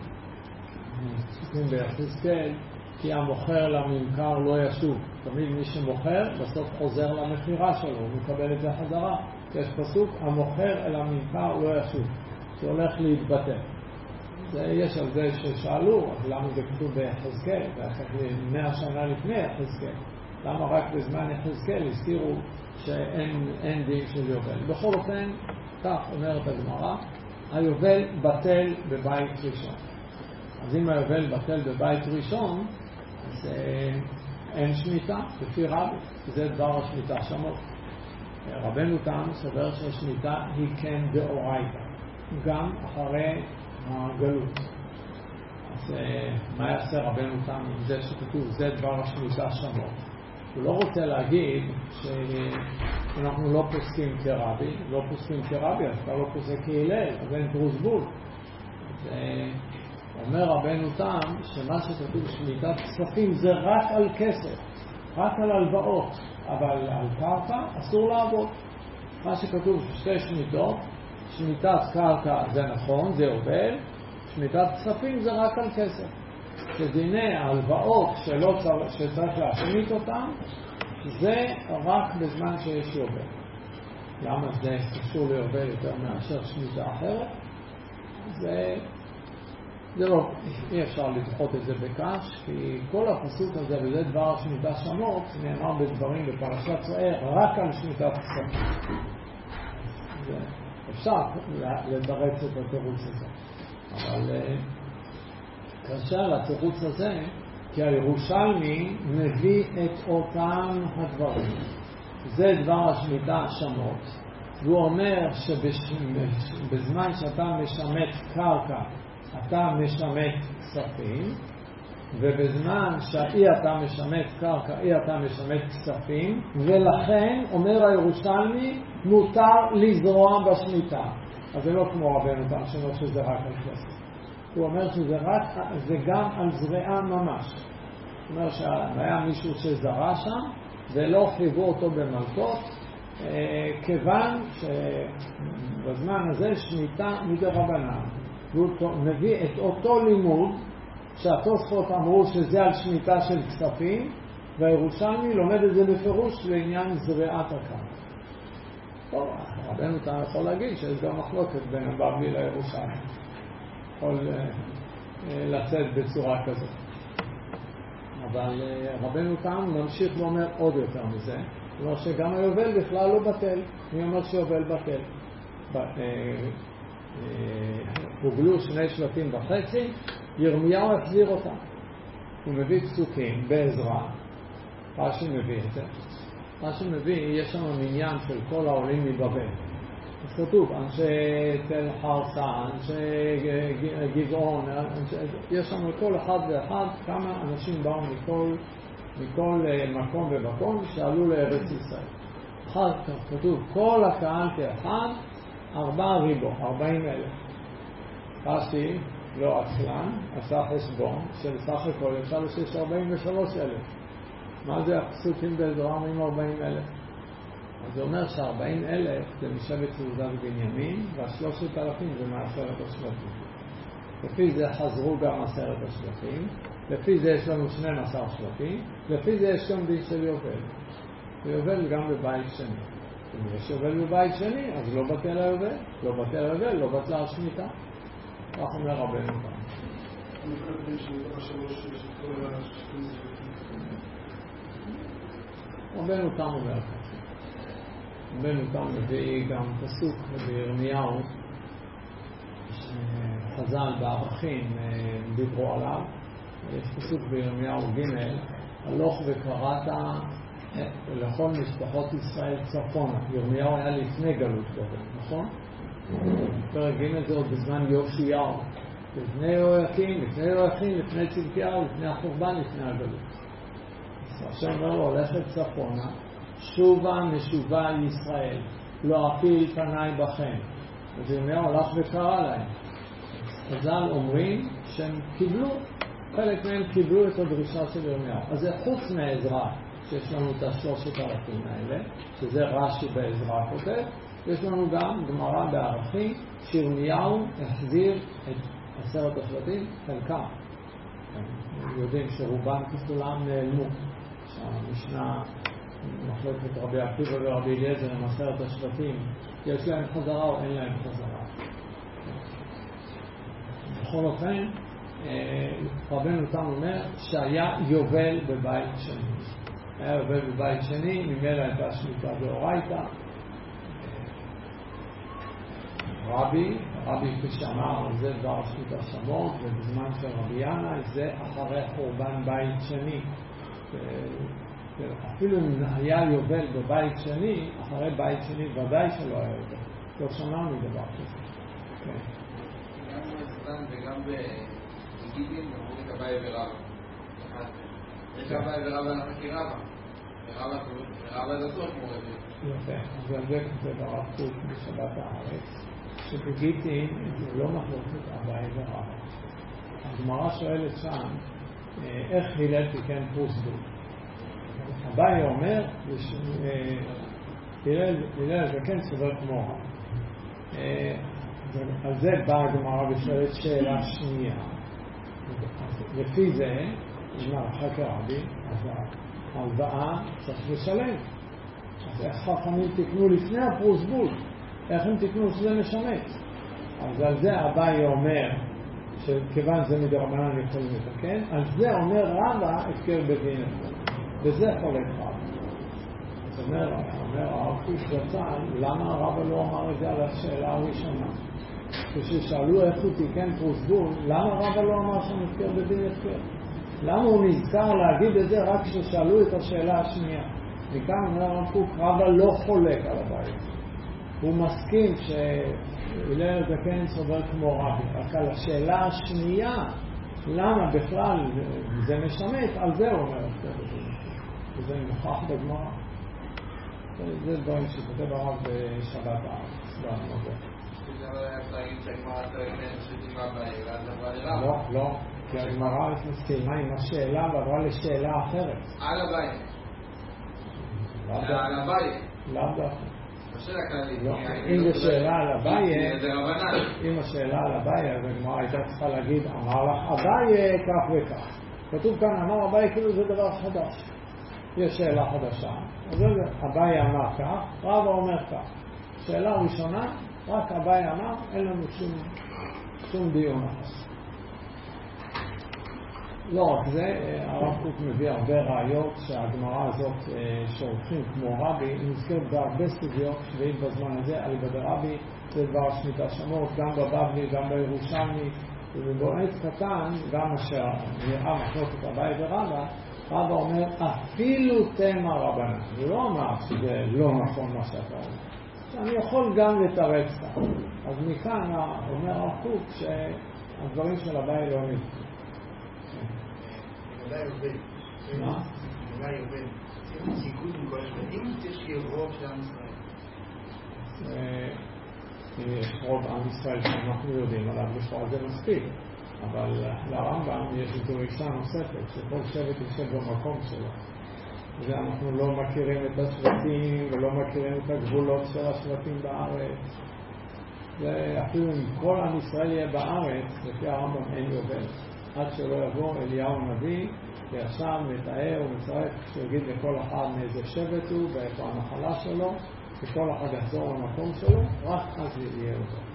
ביחזקאל, כי המוכר לממכר לא ישוב. תמיד מי שמוכר בסוף חוזר למכירה שלו, הוא מקבל את זה חזרה. יש פסוק, המוכר אל הממכר לא ישוב, זה הולך להתבטא. יש על זה ששאלו, למה זה כתוב ביחזקאל, ואחר 100 שנה לפני יחזקאל, למה רק בזמן יחזקאל הזכירו שאין דין של יובל. בכל אופן, כך אומרת הגמרא, היובל בטל בבית ראשון. אז אם היובל בטל בבית ראשון, אז אין שמיטה, לפי רבי, זה דבר השמיטה שמות. רבנו תם סובר שהשמיטה היא כן דאורייתא, גם אחרי הגלות. אז מה יעשה רבנו תם עם זה שכתוב, זה דבר השמיטה שמות? הוא לא רוצה להגיד שאנחנו לא פוסקים כרבי, לא פוסקים כרבי, אז אתה לא פוסק כהלל, אז אין דרוש גבול. אז אומר רבנו תם שמה שכתוב שמיטת כספים זה רק על כסף, רק על הלוואות, אבל על קרקע אסור לעבוד. מה שכתוב שתי שמיטות, שמיטת קרקע זה נכון, זה עובד, שמיטת כספים זה רק על כסף. שדיני ההלוואות שצריך להשמיט אותם, זה רק בזמן שיש יובל. למה זה קשור ליובל יותר מאשר שמיטה אחרת? זה לא, אי אפשר לדחות את זה בקש, כי כל הפסוק הזה, וזה דבר שמיטה שמות, נאמר בדברים בפרשת צוער, רק על שמיטת כספים. אפשר לדרץ את התירוץ הזה. אבל קשה לתירוץ הזה, כי הירושלמי מביא את אותם הדברים. זה דבר השמיטה שמות. והוא אומר שבזמן שאתה משמט קרקע, אתה משמט כספים, ובזמן שאי אתה משמט קרקע, אי אתה משמט כספים, ולכן, אומר הירושלמי, מותר לזרוע בשמיטה. אז זה לא כמו רבנו תם שאומר שזה רק על כסף. הוא אומר שזה גם על זריעה ממש. הוא אומר שהיה מישהו שזרע שם, ולא חייבו אותו במלכות, כיוון שבזמן הזה שמיטה מדרבנן. והוא מביא את אותו לימוד שהתוספות אמרו שזה על שמיטה של כספים, והירושלמי לומד את זה בפירוש לעניין זריעת הקרקע. טוב, רבנו תם יכול להגיד שיש גם מחלוקת בין הבבלי לירושלמי. יכול לצאת בצורה כזאת. אבל רבנו תם ממשיך ואומר עוד יותר מזה. הוא אומר שגם היובל בכלל לא בטל. מי אומר שיובל בטל? הוגלו 2.5 שבטים, ירמיהו החזיר אותם. הוא מביא פסוקים בעזרה. רש"י מביא את זה. רש"י מביא, יש שם מניין של כל העולים מבבל. אז כתוב, אנשי תל חרסה, אנשי גבעון, יש שם כל אחד ואחד כמה אנשים באו מכל מקום ומקום שעלו לארץ ישראל. אחר כך כתוב, כל הקהל כאחד, 40,000. רש"י, לא עצלן, עשה חשבון של סך הכל אפשר שיש 43,000. מה זה הפסוקים בעזרה עם 40,000? אז זה אומר ש40,000 זה משבט יהודה ובנימין, וה3,000 זה מעשרת השבטים. לפי זה חזרו גם 10 השבטים, לפי זה יש לנו 12 שבטים, לפי זה יש גם דין של יובל. ויובל גם בבית שני. אם יש יובל בבית שני, אז לא בטל היובל, לא בטל היובל, לא בטלה השמיטה. כך אומר רבנו תם. רבנו תם אומר כך. רבנו תם מביא גם פסוק בירמיהו, שחז"ל בערכים דיברו עליו. יש פסוק בירמיהו ג' הלוך וקראת לכל משפחות ישראל צפונה. ירמיהו היה לפני גלות בבל, נכון? פרק ג' זה עוד בזמן יאשיהו, לפני יהויקים, לפני צדקיהו, לפני החורבן, לפני הגלות. השם אומר לו, הולכת צפונה, שובה משובה ישראל, לא אפיל פניי בכם. אז ירמיהו הלך וקרא להם. חז"ל אומרים שהם קיבלו, חלק מהם קיבלו את הדרישה של ירמיהו. אז זה חוץ מהעזרה, שיש לנו את 3,000 האלה, שזה רש"י בעזרה כותב, יש לנו גם גמרא בערכים, שירמיהו החזיר את 10 השבטים, חלקם. יודעים שרובם ככולם נעלמו. שהמשנה מחלוקת רבי עקיבא ורבי אליעזר עם 10 השבטים, יש להם חזרה או אין להם חזרה. בכל אופן, רבנו תם אומר שהיה יובל בבית שני. היה יובל בבית שני, ממילא הייתה שמיטה דאורייתא. רבי כפי שאמר, זה דבר שמיטה שמות, ובזמן של רבי ינאי זה אחרי חורבן בית שני. אפילו אם היה יובל בבית שני, אחרי בית שני ודאי שלא היה יובל. לא שמענו דבר כזה. גם בזמן וגם בגידים אמרו את אביי ורבא. יש אביי ורבא אנחנו כרבא. ורבא זה סוף כמו רבי. יפה, אז על זה כתוב הרב קוק בשבת הארץ, שבגידים זה לא מחלוקת אביי ורבא. הגמרא שואלת שם, איך הלל תיקן פרוסבול? אביי אומר, הלל זה כן סובר כמו רב. על זה באה הגמרא ושואלת שאלה שנייה. לפי זה, אם הרחק רבי, אז ההלוואה צריך לשלם. אז איך חכמים תקנו לפני הפרוסבול? איך הם תקנו שזה משמט? אז על זה אביי אומר, שכיוון זה מדרבנן יכולים לתקן, על זה אומר רבא הפקר בדין. וזה חולק רבא. זאת אומרת, הרב קוק זצ"ל, למה רבא לא אמר את זה על השאלה הראשונה? כששאלו איך הוא תיקן פרוסבול, למה רבא לא אמר שם הפקר בדין הפקר? למה הוא נזכר להגיד את זה רק כששאלו את השאלה השנייה? מכאן אומר הרב קוק, רבא לא חולק על הבית. הוא מסכים שהלל הזקן סובר כמו רבי, רק על השאלה השנייה, למה בכלל זה משמט, על זה הוא אומר הפקר בדין הפקר. וזה מוכח בגמרא. זה דברים שכותב הרב בשבת הארץ. לא, כי הגמרא מסכימה עם השאלה ועברה לשאלה אחרת. על הבית. על הבית. לאו דווקא. בשאלה כללית. אם זה שאלה על הבית, זה רבנן. אם השאלה על הבית, אז הגמרא הייתה צריכה להגיד, אמר לך הבית כך וכך. כתוב כאן, אמר הבית כאילו זה דבר חדש. יש שאלה חדשה. אז אביי אמר כך, רבא אומר כך. שאלה ראשונה, רק אביי אמר, אין לנו שום דיון אחר. לא רק זה, הרב קוק מביא הרבה ראיות שהגמרא הזאת שהולכים כמו רבי, היא נזכרת בהרבה סוגיות שביעית בזמן הזה, על ידי רבי, זה דבר שמיטה שמות, גם בבבלי, גם בירושלמי, ובבועץ קטן, גם אשר נראה מחלוקת אביי ורבא, רבא אומר, אפילו תמה רבנן. הוא לא אמר שזה לא נכון מה שאתה אומר. אני יכול גם לתרץ כאן. אז מכאן אומר הרב קוק שהדברים של אביי לא נזכו. אולי עובד. מה? אולי עובד. זה סיכוד מכל השבטים, יש לי רוב של עם ישראל. יש רוב עם ישראל שאנחנו יודעים עליו לכאורה זה מספיק. אבל לרמב"ם יש דרישה נוספת, שכל שבט יושב במקום שלו. ואנחנו לא מכירים את השבטים ולא מכירים את הגבולות של השבטים בארץ. ואפילו אם כל עם ישראל יהיה בארץ, לפי הרמב"ם אין יובל. עד שלא יבוא אליהו הנביא, וישב, מתאר ומצרף, שיגיד לכל אחד מאיזה שבט הוא ואיפה הנחלה שלו, וכל אחד יחזור למקום שלו, רק אז יהיה יובל.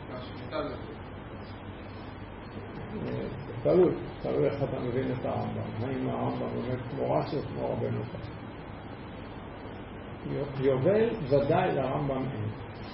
תלוי איך אתה מבין את הרמב"ם. האם הרמב"ם באמת כמו רש"י או כמו רבנו תם. יובל ודאי לרמב"ם אין.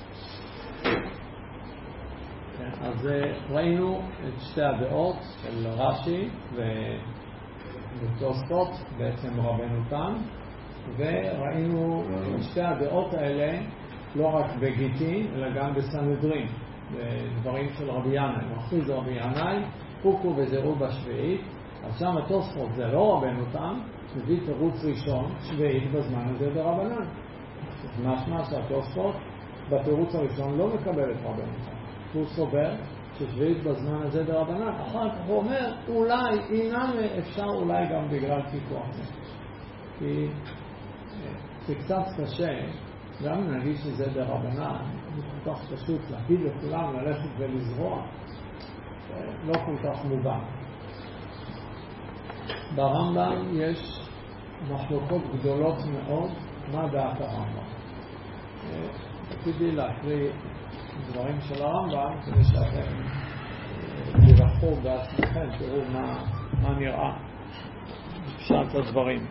אז ראינו את שתי הדעות של רש"י ותוספות, בעצם רבנו תם, וראינו את שתי הדעות האלה לא רק בגיטין אלא גם בסנהדרין, דברים של רבי ינאי. מכריז רבי ינאי חוקו וזירו בשביעית, אז שם התוספות זה לא רבנו תם, מביא תירוץ ראשון, שביעית בזמן הזה ברבנן. משמע שהתוספות בתירוץ הראשון לא מקבל את רבנו תם. הוא סובר ששביעית בזמן הזה ברבנן. אחר כך הוא אומר, אולי, אינם אפשר אולי גם בגלל פיקוח נפש. כי זה קצת קשה גם נגיד שזה דרבנן, כל כך פשוט להגיד לכולם ללכת ולזרוע, לא כל כך מובן. ברמב"ם יש מחלוקות גדולות מאוד מה דעת הרמב"ם. רציתי להקריא דברים של הרמב"ם כדי שאתם תבחרו בעצמכם, תראו מה נראה פשט הדברים.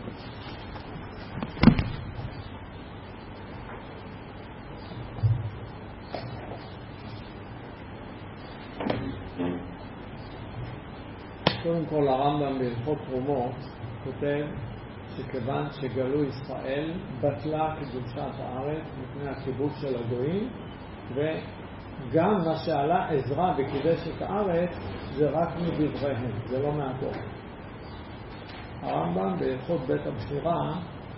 קודם כל הרמב"ם בהלכות תרומות כותב שכיוון שגלו ישראל בטלה קדושת הארץ מפני הכיבוש של הגויים, וגם מה שעלה עזרא וקידש את הארץ זה רק מדבריהם, זה לא מהתורה. הרמב"ם בהלכות בית הבחירה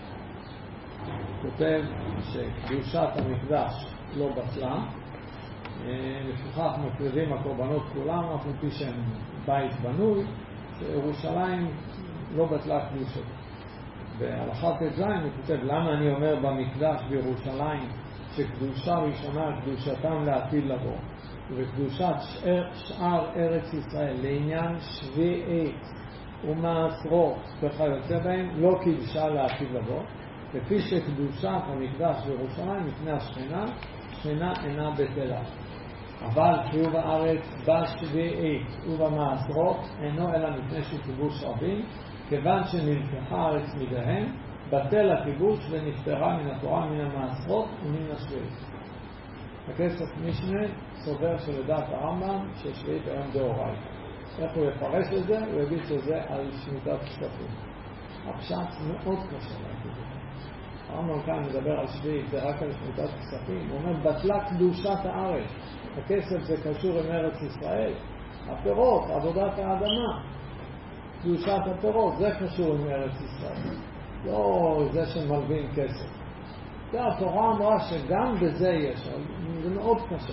כותב שקדושת המקדש לא בטלה, לפיכך מקריבים הקורבנות כולם אף על פי שהם בית בנוי, שירושלים לא בטלה קדושת. בהלכה ט"ז הוא כותב למה אני אומר במקדש בירושלים שקדושה ראשונה קדושתם לעתיד לבוא, וקדושת שאר ארץ ישראל לעניין שביעי ומעשרות וכיוצא בהם לא קידשה לעתיד לבוא, לפי שקדושת המקדש בירושלים מפני השכינה, שכינה אינה בטלה. אבל חיוב הארץ בשביעית ובמעשרות אינו אלא מפני שכיבוש רבים, כיוון שנלקחה הארץ מידיהם, בטל הכיבוש ונפטרה מן התורה מן המעשרות ומן השביעית. הכסף משנה סובר שלדעת הרמב"ם ששביעית היום דאורייתא. איך הוא יפרש את זה? הוא יגיד שזה על שמיטת כספים. הפשט מאוד קשה להגיד את זה. הרמב"ם כאן מדבר על שביעית, זה רק על שמיטת כספים. הוא אומר בטלה קדושת הארץ. הכסף זה קשור עם ארץ ישראל. הפירות, עבודת האדמה, קדושת הפירות, זה קשור עם ארץ ישראל. לא זה שמלווים כסף. זה התורה אמרה שגם בזה יש, זה מאוד קשה.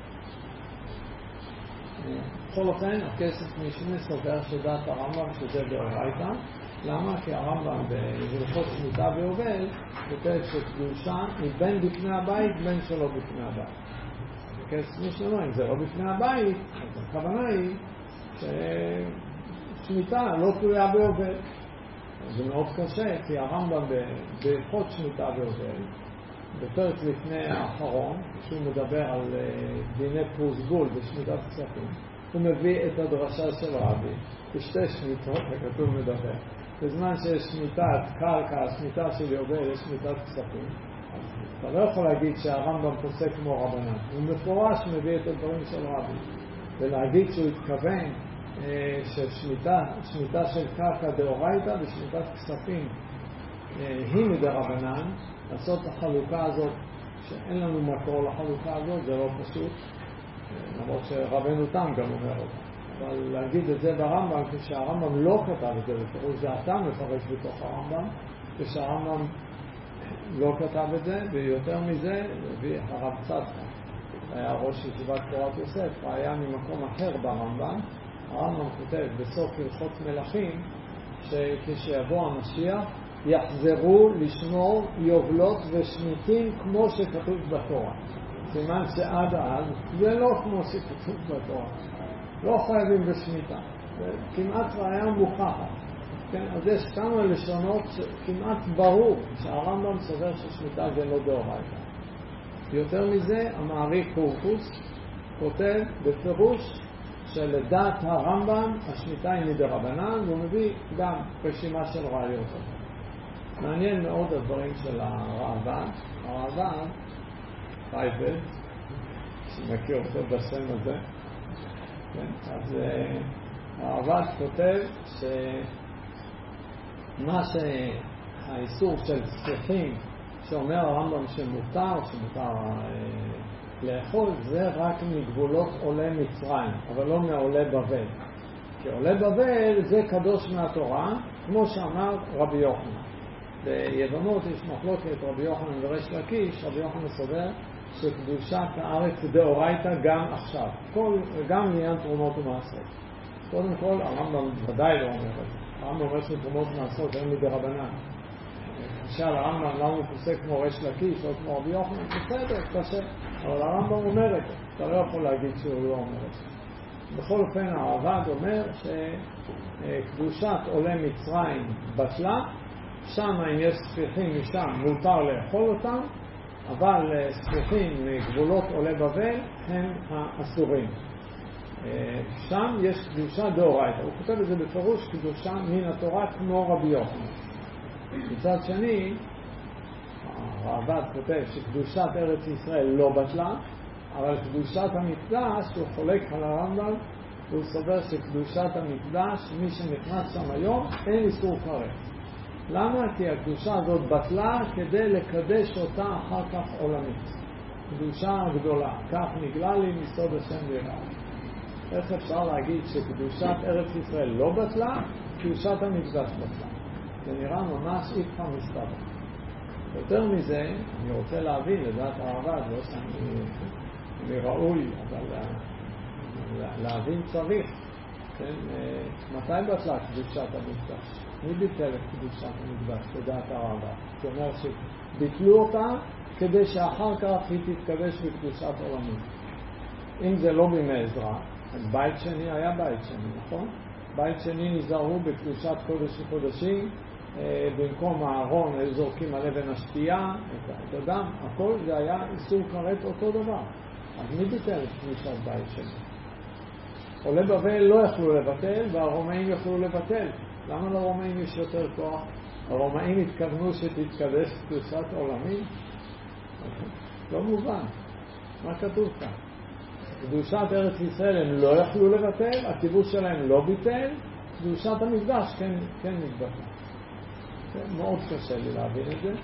בכל אופן, הכסף משנה סובר שדעת הרמב"ם שזה דאורייתא. למה? כי הרמב"ם בהלכות שמיטה ויובל כותב שקדושה היא בין בפני הבית בין שלא בפני הבית. הכסף משנה, אם זה לא בפני הבית, אז הכוונה היא ששמיטה לא תלויה ביובל. זה מאוד קשה, כי הרמב"ם בהלכות שמיטה ויובל, בפרק לפני האחרון, שהוא מדבר על דיני פרוסגול ושמיטת כספים, הוא מביא את הדרשה של רבי בשתי שמיטות, וכתוב מדבר. בזמן שיש שמיטת קרקע, שמיטה של יובל, יש שמיטת כספים. אתה לא יכול להגיד שהרמב"ם פוסק כמו רבנן. הוא מפורש מביא את הדברים של רבי. ולהגיד שהוא התכוון ששמיטה של קרקע דאורייתא ושמיטת כספים היא מדרבנן, לעשות את החלוקה הזאת, שאין לנו מקור לחלוקה הזאת, זה לא פשוט. למרות שרבנו תם גם אומר אותה. אבל להגיד את זה ברמב"ם, כשהרמב"ם לא כתב את זה בפירוש, זה אתה מפרש בתוך הרמב"ם, כשהרמב"ם לא כתב את זה, ויותר מזה, הרב צדקה, היה ראש ישיבת תורת יוסף, היה ממקום אחר ברמב"ם, הרמב"ם כותב בסוף הלכות מלכים, שכשיבוא המשיח, יחזרו לשמור יובלות ושמיטים כמו שכתוב בתורה. סימן שעד אז זה לא כמו שכתוב בתורה. לא חייבים בשמיטה. זה כמעט ראיה מוכחת. כן? אז יש כמה לשונות שכמעט ברור שהרמב"ם סובר ששמיטה זה לא דאורייתא. יותר מזה, המעריק קורקוס כותב בפירוש שלדעת הרמב"ם השמיטה היא מדרבנן, והוא מביא גם רשימה של ראיות. מעניין מאוד הדברים של הרעב"ד. הרעב"ד, רייבל, שמכיר אותו בשם הזה, כן? אז הרעב"ד כותב שמה שהאיסור של ספיחים שאומר הרמב"ם שמותר לאכול, זה רק מגבולות עולי מצרים, אבל לא מעולי בבל. כי עולי בבל זה קדוש מהתורה, כמו שאמר רבי יוחנן. ביבמות יש מחלוקת רבי יוחנן וריש לקיש. רבי יוחנן סובר שקדושת הארץ דאורייתא גם עכשיו, גם לעניין תרומות ומעשרות. קודם כל הרמב"ם ודאי לא אומר את זה. הרמב"ם אומר שתרומות ומעשרות הם מדרבנן. נשאל הרמב"ם למה הוא פוסק כמו ריש לקיש או כמו רבי יוחנן, בסדר, קשה, אבל הרמב"ם אומר את זה, אתה לא יכול להגיד שהוא לא אומר את זה. בכל אופן הרעב"ד אומר שקדושת עולי מצרים בטלה, שם אם יש ספיחים משם מותר לאכול אותם, אבל ספיחים מגבולות עולי בבל הם האסורים. שם יש קדושה דאורייתא, הוא כותב את זה בפירוש קדושה מן התורה כמו רבי יוחנן. מצד שני, הרעב"ד כותב שקדושת ארץ ישראל לא בטלה, אבל קדושת המקדש הוא חולק על הרמב"ם, והוא סובר שקדושת המקדש, מי שנכנס שם היום, אין איסור כרת. למה? כי הקדושה הזאת בטלה כדי לקדש אותה אחר כך עולמית. קדושה גדולה, כך נגלה לי מסוד השם ויראה. איך אפשר להגיד שקדושת ארץ ישראל לא בטלה, קדושת המקדש בטלה? זה נראה ממש איפכא מסתברא. יותר מזה, אני רוצה להבין לדעת הרעב"ד, לא שאני ראוי, אבל להבין צריך. כן? מתי בטלה קדושת המקדש? מי ביטל את קדושת המקדש לדעת הרעב"ד? זאת אומרת שביטלו אותה כדי שאחר כך היא תתקדש בקדושת עולמית. אם זה לא בימי עזרא, אז בית שני היה בית שני, נכון? בית שני נזהרו בקדושת קודש וקודשים, במקום הארון זורקים על אבן השתייה, את הדם, הכל זה היה איסור כרת אותו דבר. אז מי ביטל את קדושת בית שני? עולי בבל לא יכלו לבטל והרומאים יכלו לבטל. למה לרומאים יש יותר כוח? הרומאים התכוונו שתתקדש קדושת עולמית? לא מובן. מה כתוב כאן? קדושת ארץ ישראל הם לא יכלו לבטל, הכיבוש שלהם לא ביטל, קדושת המקדש כן מתבטל. מאוד קשה לי להבין את זה.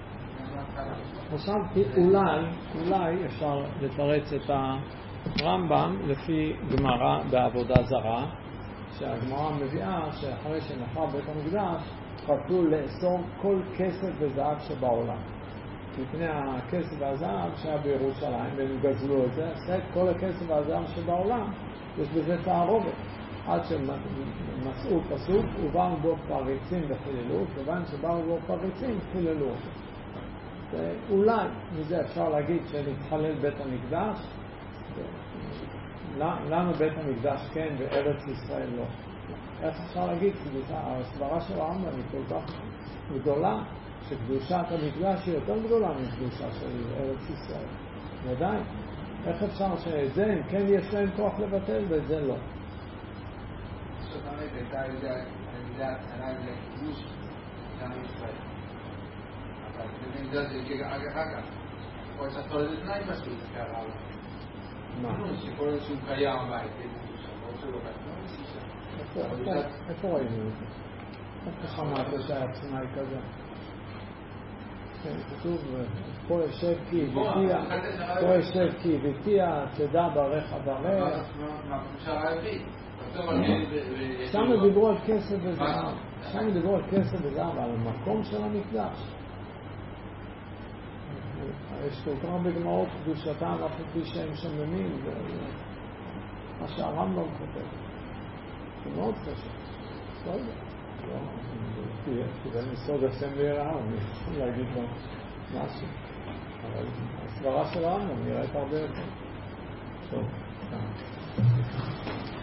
חשבתי אולי אפשר לתרץ את הרמב"ם לפי גמרא בעבודה זרה, שהגמרא מביאה שאחרי שנחרב בית המקדש רצו לאסור כל כסף וזהב שבעולם. מפני הכסף והזהב שהיה בירושלים, והם גזלו את זה, אז כל הכסף והזהב שבעולם יש בזה תערובת. עד שמצאו פסוק, ובאו בו פריצים וחיללו, כיוון שבאו בו פריצים, חיללו אותו. אולי מזה אפשר להגיד שנתחלל בית המקדש, למה בית המקדש כן וארץ ישראל לא? איך אפשר להגיד? הסברה של הרמב"ם היא כל כך גדולה, שקדושת המקדש היא יותר גדולה מקדושה של ארץ ישראל. ודאי, איך אפשר שאת זה כן יש להם כוח לבטל ואת זה לא? זאת אומרת, הייתה הידיעה הקטנה לכיבוש גם ישראל. אבל במקדש זה הגיע אחר כך. או שכל איזה תנאי פשוט קרה לו. מה? שכל איזה שהוא קיים בית, או שלא קיים. איפה ראינו את זה? איך אמרת שהיה תנאי כזה? כתוב, פה יושב כי ביתיה, תדע ברך אברך. שם דיברו על כסף וזהב. שם דיברו על כסף וזהב, על המקום של המקדש. יש כל כך הרבה גמרות קדושתם, אף לפי שהם שממים, מה שהרמב"ם כותב. זה מאוד קשה. לא יודע. כי זה מסוד השם ויראה, אני יכול להגיד לו משהו. אבל הסברה של הרמב"ם נראית הרבה יותר. טוב.